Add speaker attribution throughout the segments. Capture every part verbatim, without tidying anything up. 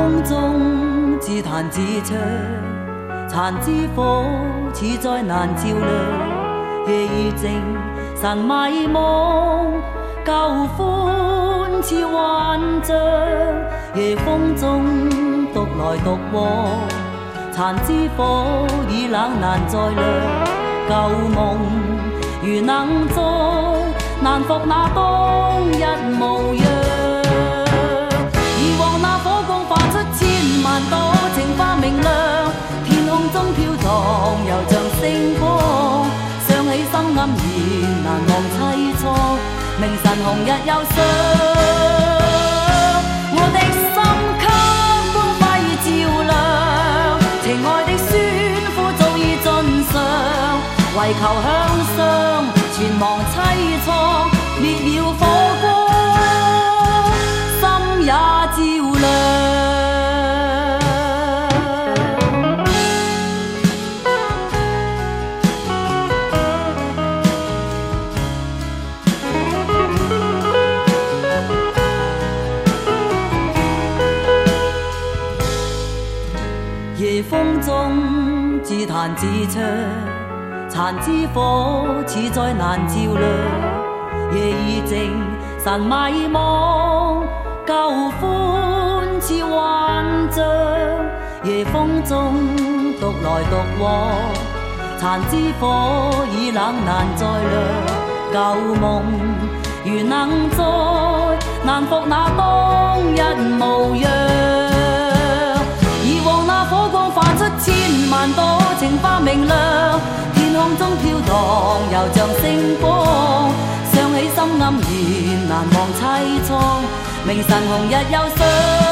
Speaker 1: 風中自彈自唱，殘枝火似再難照亮。夜已靜，神迷惘，舊歡似幻象。夜風中獨來獨往，殘枝火已冷難再亮。舊夢如能再，難復那當日模樣。以往那火光化出千萬朵，情花明亮，天空中飄蕩，又像星光。想起心黯然，難忘凄愴，明晨紅日又上。我的心給光輝照亮，情愛的宣呼早已盡上，為求向上，全忘凄愴，滅了火光，心也照亮。夜風中自彈自唱，殘枝火似再難照亮。夜已靜，神迷惘，舊歡似幻象。夜風中獨來獨往，殘枝火已冷難再亮。舊夢如能再，難復那當日模樣。以往那火光化出千萬朵，情花明亮，天空中飄蕩，又像星光。想起心黯然，難忘凄愴，明晨紅日又上。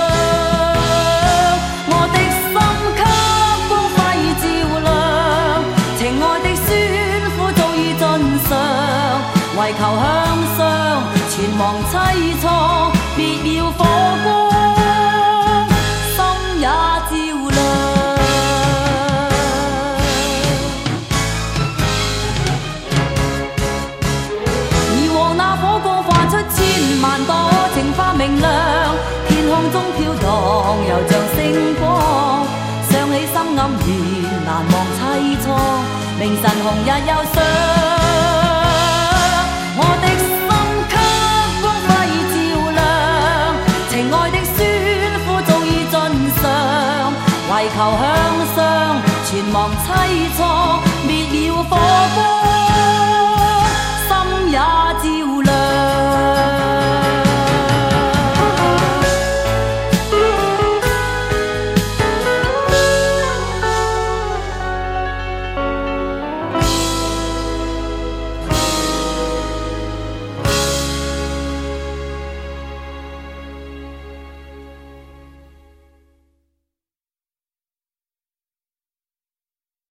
Speaker 1: 我的心給光輝照亮，情愛的宣呼早已盡上，為求向上，全忘凄愴，別了火光，心也照亮。以往那火光化出千萬朵，情花明亮，天空中飄蕩，又像星光。想起心黯然，難忘凄愴，明晨紅日又上。我的心給光輝照亮，情愛的宣呼早已盡上，為求向上，全忘凄愴。